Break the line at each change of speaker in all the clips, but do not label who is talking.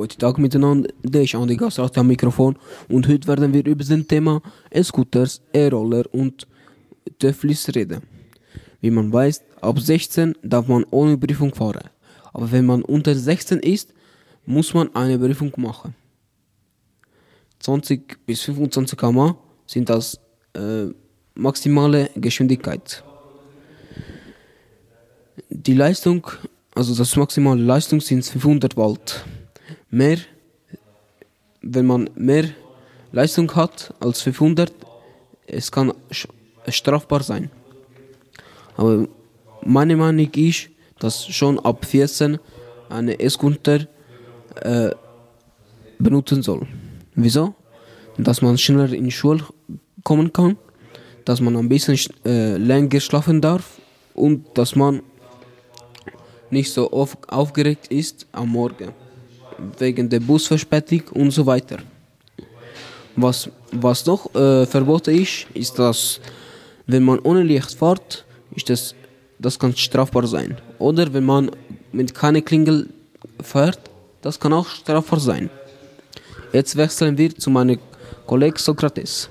Guten Tag miteinander, der ist Andi Gassrat am Mikrofon und heute werden wir über das Thema E-Scooters, E-Roller und Töfflis reden. Wie man weiß, ab 16 darf man ohne Prüfung fahren. Aber wenn man unter 16 ist, muss man eine Prüfung machen. 20 bis 25 km/h sind das maximale Geschwindigkeit. Die Leistung, also das maximale Leistung sind 500 Volt. Wenn man mehr Leistung hat als 500, es kann strafbar sein. Aber meine Meinung ist, dass schon ab 14 eine E-Scooter benutzen soll. Wieso? Dass man schneller in die Schule kommen kann, dass man ein bisschen länger schlafen darf und dass man nicht so aufgeregt ist am Morgen wegen der Busverspätung und so weiter. Was noch verboten ist, dass wenn man ohne Licht fährt, das kann strafbar sein. Oder wenn man mit keiner Klingel fährt, das kann auch strafbar sein. Jetzt wechseln wir zu meinem Kollegen Sokrates.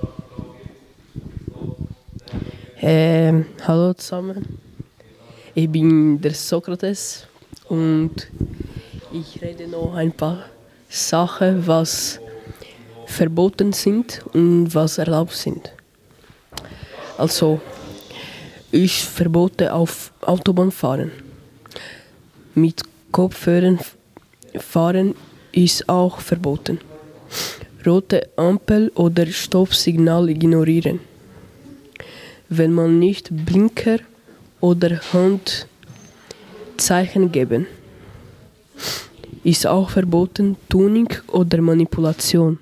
Hallo zusammen, ich bin der Sokrates und ich rede noch ein paar Sachen, was verboten sind und was erlaubt sind. Also, ich verbote auf Autobahn fahren. Mit Kopfhörern fahren ist auch verboten. Rote Ampel oder Stoppsignal ignorieren. Wenn man nicht Blinker oder Handzeichen geben. Ist auch verboten Tuning oder Manipulation.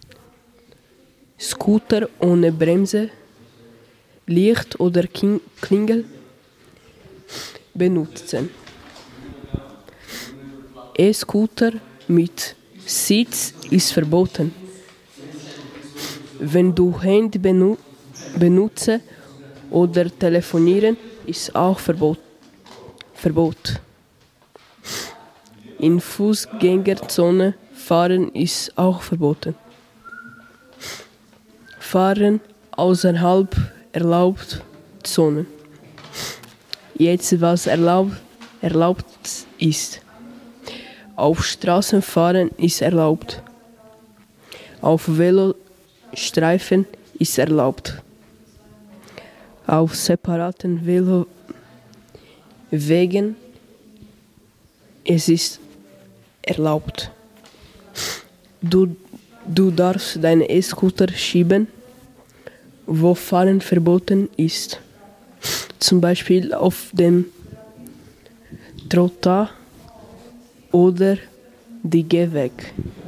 Scooter ohne Bremse, Licht oder Klingel benutzen. E-Scooter mit Sitz ist verboten. Wenn du Handy benutzt oder telefonieren, ist auch Verbot. In Fußgängerzone fahren ist auch verboten. Fahren außerhalb erlaubt Zonen. Jetzt was erlaubt ist. Auf Straßen fahren ist erlaubt. Auf Velostreifen ist erlaubt. Auf separaten Velowegen es ist erlaubt. Du darfst deinen E-Scooter schieben, wo Fahren verboten ist. Zum Beispiel auf dem Trottoir oder die Gehweg.